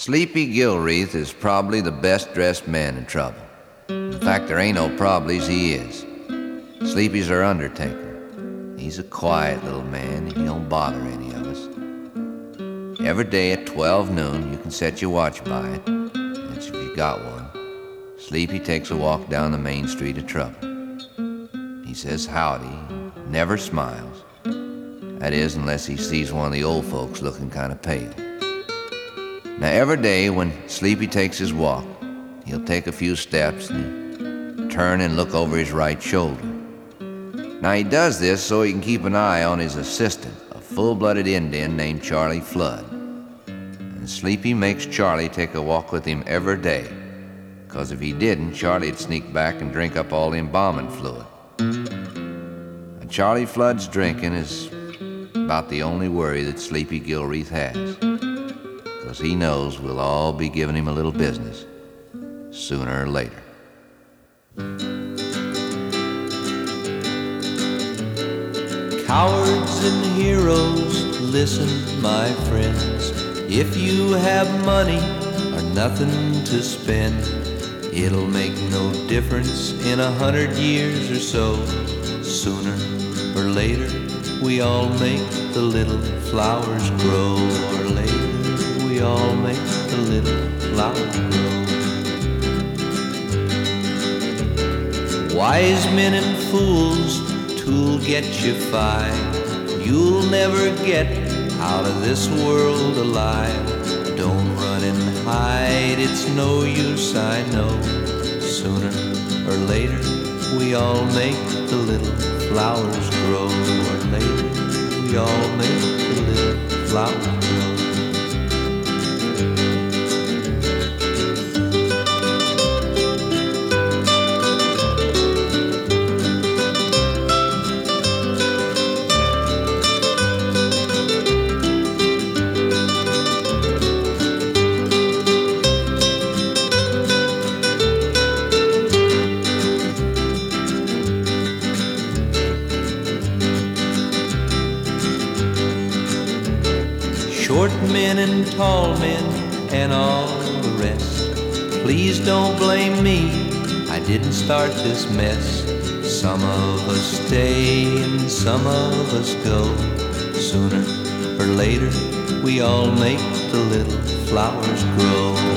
Sleepy Gilreath is probably the best dressed man in trouble. In fact, there ain't no probablys, he is. Sleepy's our undertaker. He's a quiet little man, he don't bother any of us. Every day at 12 noon, you can set your watch by it. That's if you got one. Sleepy takes a walk down the main street of trouble. He says howdy, never smiles. That is, unless he sees one of the old folks looking kind of pale. Now, every day when Sleepy takes his walk, he'll take a few steps and he'll turn and look over his right shoulder. Now, he does this so he can keep an eye on his assistant, a full-blooded Indian named Charlie Flood. And Sleepy makes Charlie take a walk with him every day, because if he didn't, Charlie'd sneak back and drink up all the embalming fluid. And Charlie Flood's drinking is about the only worry that Sleepy Gilreath has, because he knows we'll all be giving him a little business sooner or later. Cowards and heroes, listen, my friends. If you have money or nothing to spend, it'll make no difference in 100 years or so. Sooner or later, we all make the little flowers grow. Or later, we all make the little flowers grow. Wise men and fools, two'll get you fine. You'll never get out of this world alive. Don't run and hide, it's no use, I know. Sooner or later, we all make the little flowers grow. Or later, we all make the little flowers grow. Short men and tall men and all the rest, please don't blame me, I didn't start this mess. Some of us stay and some of us go. Sooner or later, we all make the little flowers grow.